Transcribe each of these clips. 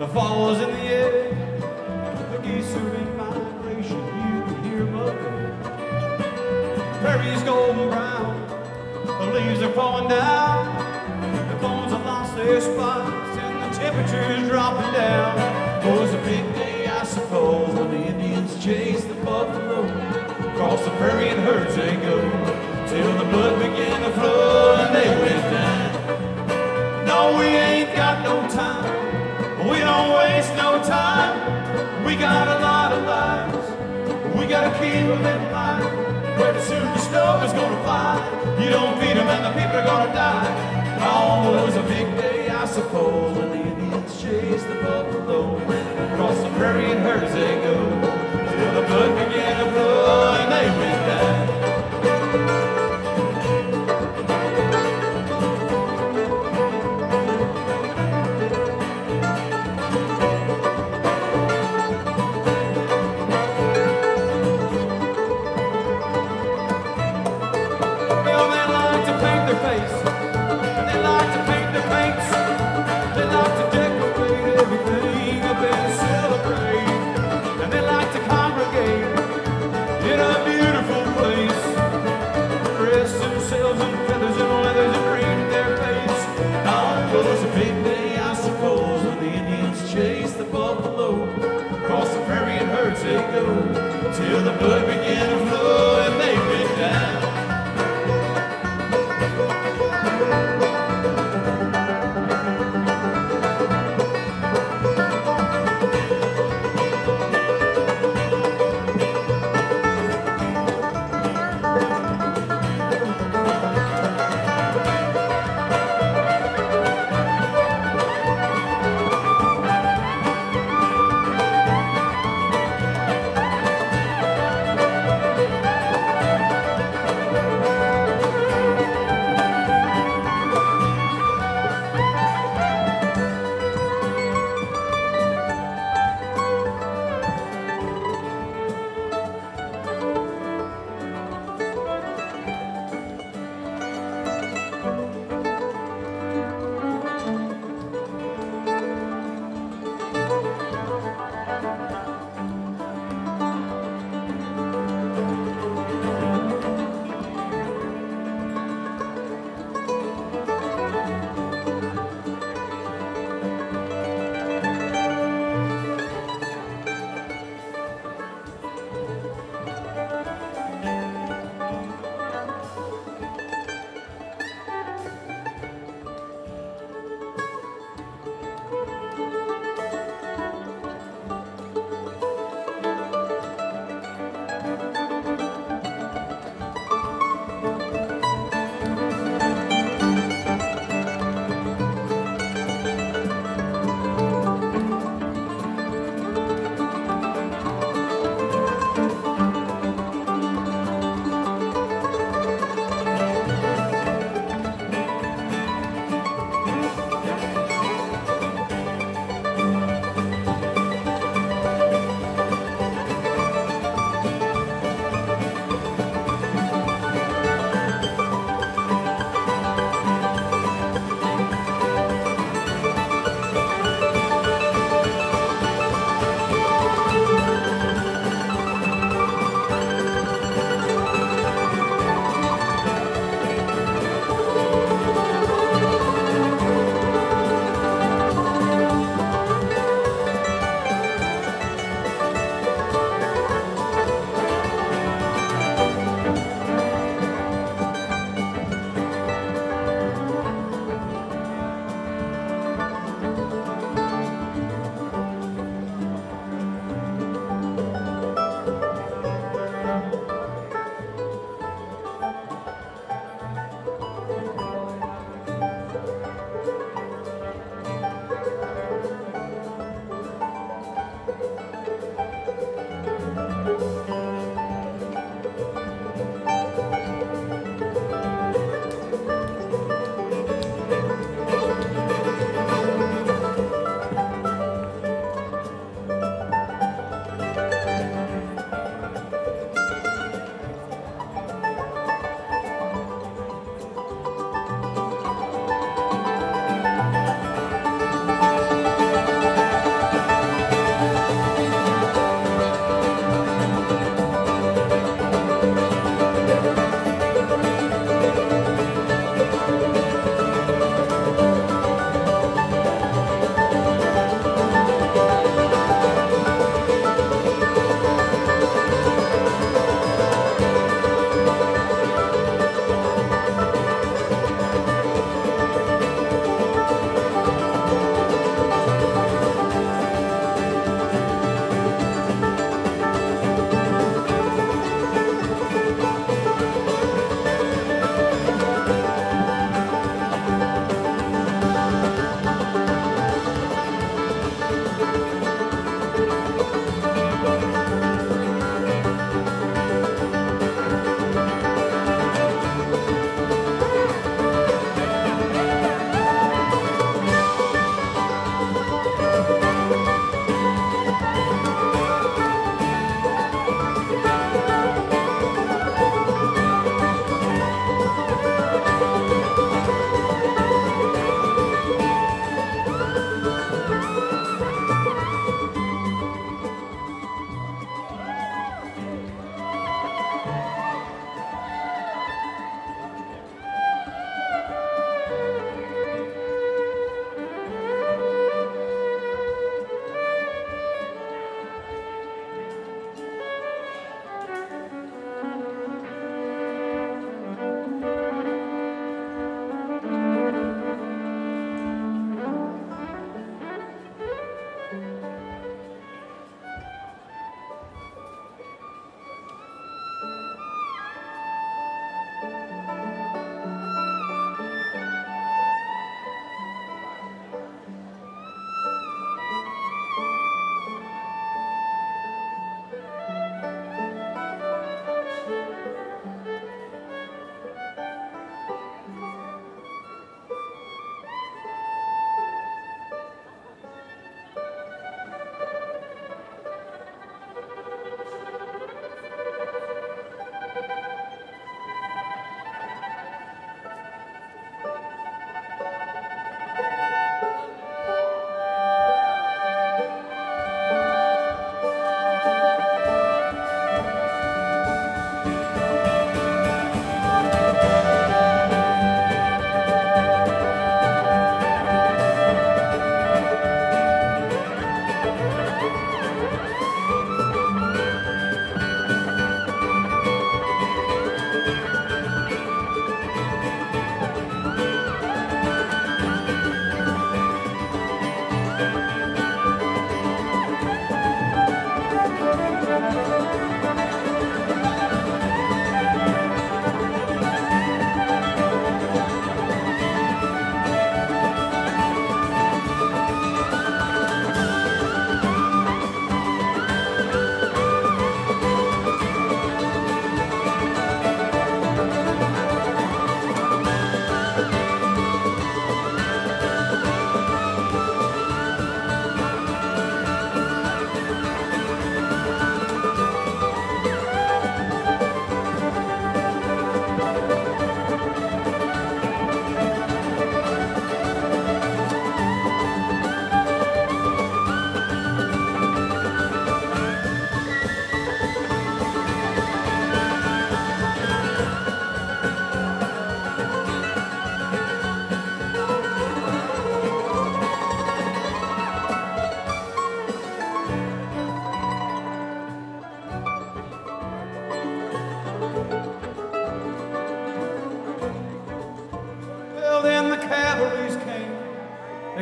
falls in the air. The geese are in migration, you can hear them up. Prairies golden brown, the leaves are falling down. The bones have lost their spots and the temperature is dropping down. Oh, it's a big day, I suppose, when the Indians chase the buffalo. Across the prairie in herds they go, till the blood began to flow and they went down. No, we ain't got no time. We don't waste no time. We got a lot of lives. We gotta keep them in line. Pretty soon the snow is gonna fly. You don't feed them and the people are gonna die. Oh, it was a big day, I suppose, when the Indians chased the buffalo. Across the prairie in herds they go, till the blood began to flow and they went down. And they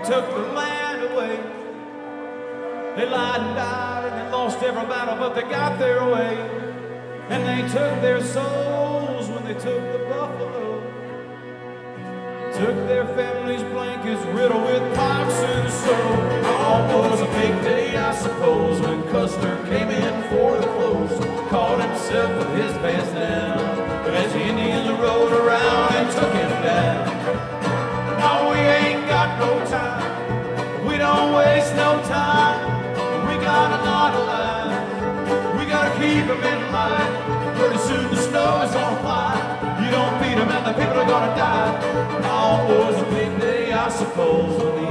took the land away. They lied and died and they lost every battle, but they got their way. And they took their souls when they took the buffalo. Took their families' blankets riddled with pox and snow. Oh, it was a big day, I suppose, when Custer came in for the close. Caught himself with his pants down, but as the Indians rode around and took him down. Now we ain't got no time, we don't waste no time. We got a lot of lives, we gotta keep them in line. Pretty soon the snow is gonna fly. You don't feed them and the people are gonna die. Oh, it was a big day, I suppose, when the